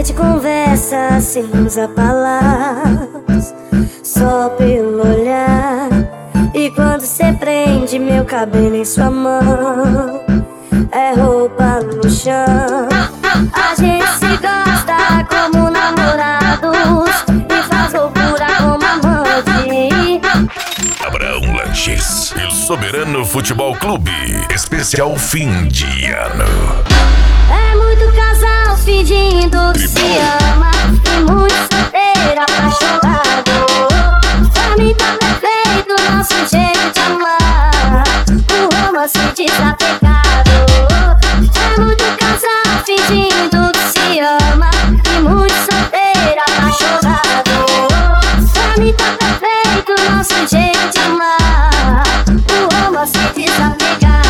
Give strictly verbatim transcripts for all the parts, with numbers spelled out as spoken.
gente conversa sem usar palavras, só pelo olhar. E quando cê prende meu cabelo em sua mão, é roupa no chão. A gente se gosta como namorados e faz loucura como amante. Abraão Lanches, El Soberano Futebol Clube, especial fim de ano. É muito casal fingindo que se ama e muito solteiro apaixonado. Pra mim tá perfeito nosso jeito de amar, o romance desapegado. É muito casal fingindo que se ama e muito solteiro apaixonado. Pra mim tá perfeito nosso jeito de amar, o romance desapegado.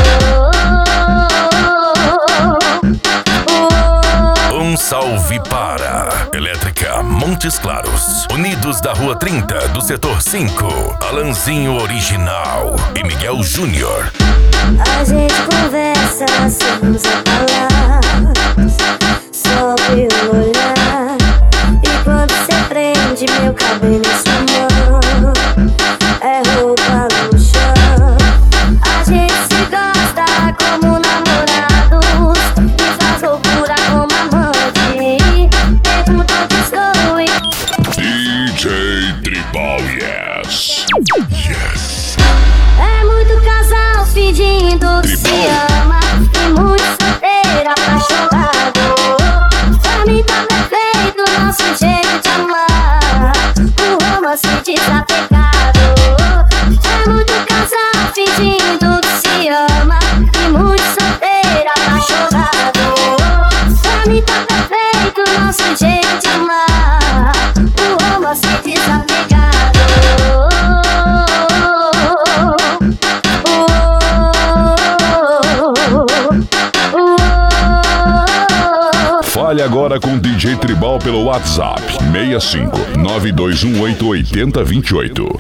Um salve para Elétrica Montes Claros, Unidos da Rua trinta, do Setor cinco, Alanzinho Original e Miguel Júnior. A gente conversa sem usar palavras, só pelo olhar. E quando cê prende meu cabelo em sua mão, é roupa no chão. A gente se gosta como namorados e faz loucura como amante. Pergunta onde estou e D J Tribal, yes. Yes. é muito casal fingindo que se ama e muito solteiro apaixonado. Pra mim tá perfeito nosso jeito de amar, o romance desapegado. É muito casal fingindo que se ama e muito solteiro apaixonado. Pra mim tá perfeito nosso jeito de amar, o romance desapegado. Fale agora com D J Tribal pelo WhatsApp seis cinco nove dois um oito oito zero dois oito.